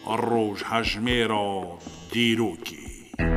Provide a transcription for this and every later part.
روژ هجمه را دیروکی.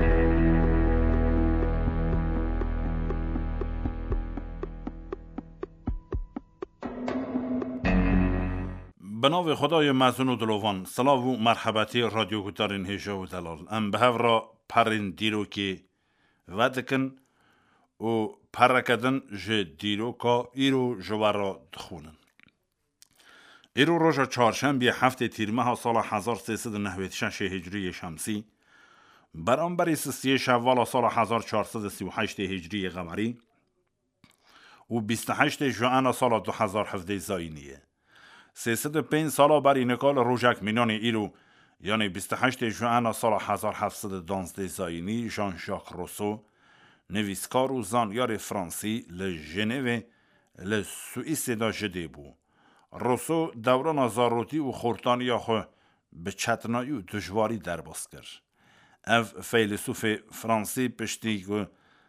به نام خدای مزون و دلوان. سلام و مرحبتی رادیو گوتارین هیجا و دلال ام به را پرین دیروکی ودکن و پرکدن جه دیروکا ایرو جوارا دخونن. ایرو روژا چهارشنبه هفته تیر ماه سال 1396 هجری شمسی برانبری 30 شوال سال 1438 هجری قمری و 28 ژوئن سال 2017 زاینیه. 305 سال بر اینکال روژک مینان ایرو یعنی 28 ژوئن سال 1712 زاینی ژان ژاک روسو نویسکار و زانیار فرانسی لژنو لسوئیس دا جده بو. روسو دوران زاروتی و خورتانی خو به چتنایی و دجواری در باز کرد. اف فیلسوف فرانسی پشتی که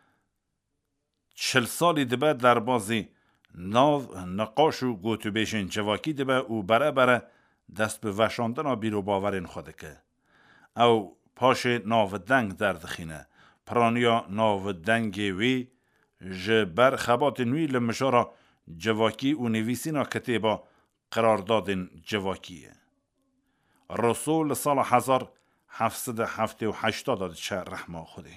40 سالی دبه در بازی ناو نقاش و گوتو بیشن جواکی دبه و بره دست به وشاندن بیرو باورین خوده که او پاش ناو دنگ در دخینه پرانیا ناو دنگی وی جبر خبات نوی لمشارا جواکی و نویسینا کتیبا قرارداد جواکیه. رسول سال 1778 چه رحمه خوده.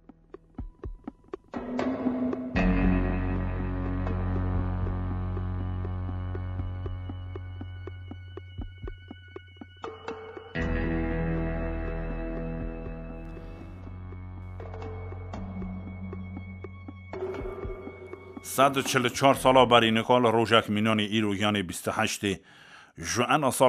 صد و 44 ساله بر اینکال روژک مینان ایرو یعنی 28 ژوئن سال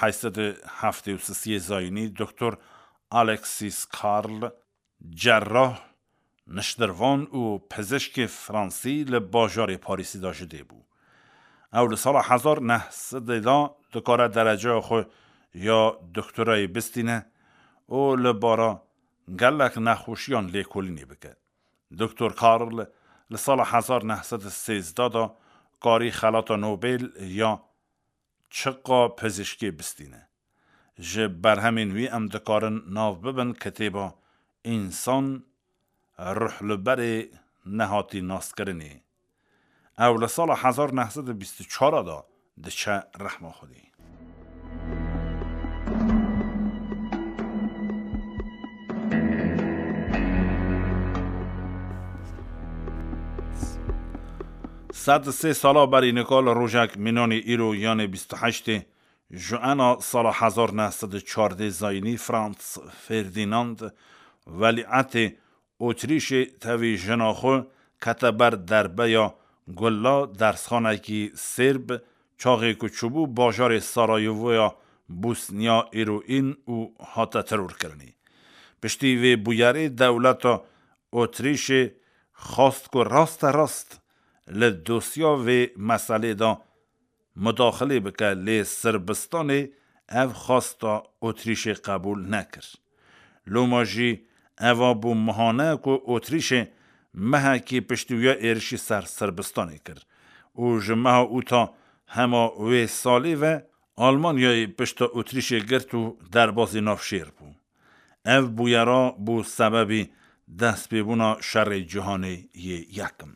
1873 زاینی دکتر الکسیس کارل جراح نشتروان و پزشک فرانسی لباجار پاریسی داشته بود. اول سال 1900 دکاره درجه خو یا دکترای بستینه و لبارا گلک نخوشیان لیکولینی بکرد. دکتر کارل لسال 1913 کاری خلاط نوبل یا چقا پزشکی بستینه. جه بر همین وی ام دکارن ناو ببن کتیبا انسان روح لبر نهاتی ناس کرنی. او لسال 1924 دچه رحمه خودی. صد 3 ساله بر اینکال روژک مینان ایرو یعنی 28 ژوئن سال 1914 زاینی فرانس فردیناند ولیعت اتریش توی جناخو کتبر دربه یا گلا درسخانه کی سرب چاقی کچوبو باجار سارایوو یا بوسنیا ایروین و هاتا ترور کرنی. پشتی وی بویاری دولت اتریش خواست که راست لدوسیا و مسئله دا مداخله بکه لی سربستان او خواستا اتریش قبول نکر. لوماجی او بو مهانه که اتریش مها که پشتویا ایرشی سربستانه کر. او جمعه او تا همه وی سالی و آلمانیای پشت اتریش گرتو در بازی نافشیر بو. او بویرا بو سببی دست ببونا شر جهانی یکم.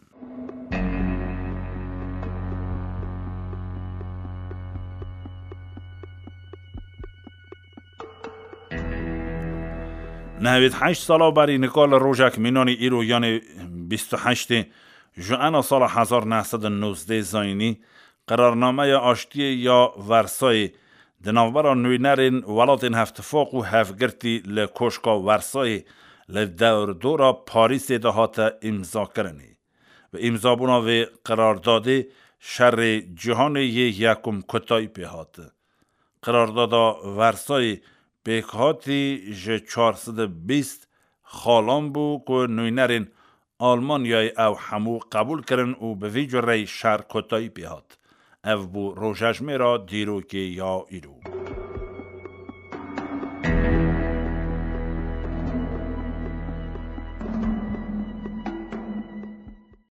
نهوید 8 ساله بر اینکال روژک مینانی ایرو یعنی 28 ژوئن سال 1919 زاینی قرارنامه آشتی یا ورسای دناوبر نوینرین ولاتین هفتفاق و هفگرتی لکوشکا ورسای لدور دورا پاریس دهات امضا کرنی و امضا بونا و قرارداد شر جهان یکم کتای پیهات. قرارداد ورسای بیکهاتی جه 420 خالان بو که نوینرین آلمانیای او همو قبول کرن و به ویجو ری شر کتایی پیهات. او بو روژجمه را دیروکی یا ایرو.